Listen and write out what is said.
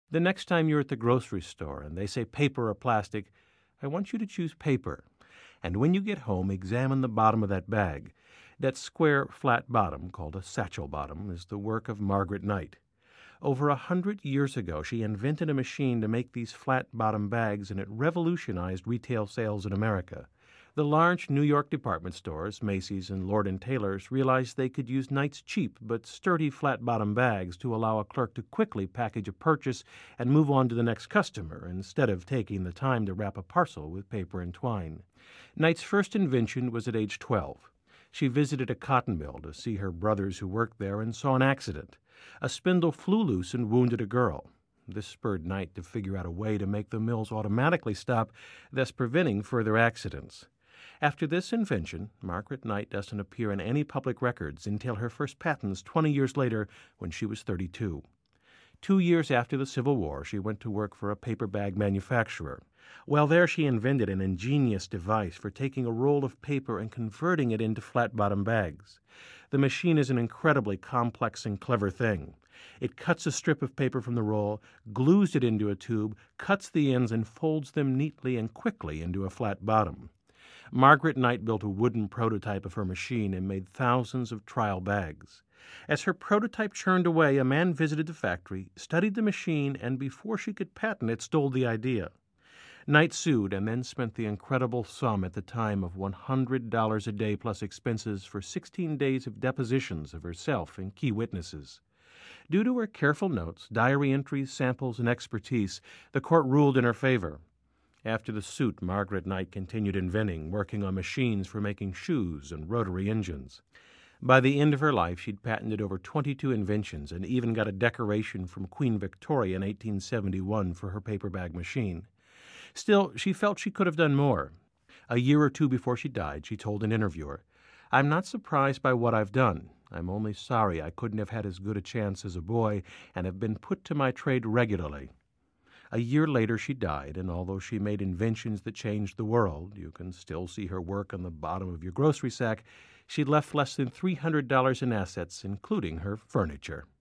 The next time you're at the grocery store and they say paper or plastic, I want you to choose paper. And when you get home, examine the bottom of that bag. That square, flat bottom, called a satchel bottom, is the work of Margaret Knight. Over 100 years ago, she invented a machine to make these flat-bottom bags, and it revolutionized retail sales in America. The large New York department stores, Macy's and Lord & Taylor's, realized they could use Knight's cheap but sturdy flat-bottom bags to allow a clerk to quickly package a purchase and move on to the next customer, instead of taking the time to wrap a parcel with paper and twine. Knight's first invention was at age 12. She visited a cotton mill to see her brothers who worked there and saw an accident. A spindle flew loose and wounded a girl. This spurred Knight to figure out a way to make the mills automatically stop, thus preventing further accidents. After this invention, Margaret Knight doesn't appear in any public records until her first patents 20 years later when she was 32. 2 years after the Civil War, she went to work for a paper bag manufacturer. While there, she invented an ingenious device for taking a roll of paper and converting it into flat-bottom bags. The machine is an incredibly complex and clever thing. It cuts a strip of paper from the roll, glues it into a tube, cuts the ends, and folds them neatly and quickly into a flat bottom. Margaret Knight built a wooden prototype of her machine and made thousands of trial bags. As her prototype churned away, a man visited the factory, studied the machine, and before she could patent it, stole the idea. Knight sued and then spent the incredible sum at the time of $100 a day plus expenses for 16 days of depositions of herself and key witnesses. Due to her careful notes, diary entries, samples, and expertise, the court ruled in her favor. After the suit, Margaret Knight continued inventing, working on machines for making shoes and rotary engines. By the end of her life, she'd patented over 22 inventions and even got a decoration from Queen Victoria in 1871 for her paper bag machine. Still, she felt she could have done more. A year or two before she died, she told an interviewer, "I'm not surprised by what I've done. I'm only sorry I couldn't have had as good a chance as a boy and have been put to my trade regularly." A year later she died, and although she made inventions that changed the world, you can still see her work on the bottom of your grocery sack, she left less than $300 in assets, including her furniture.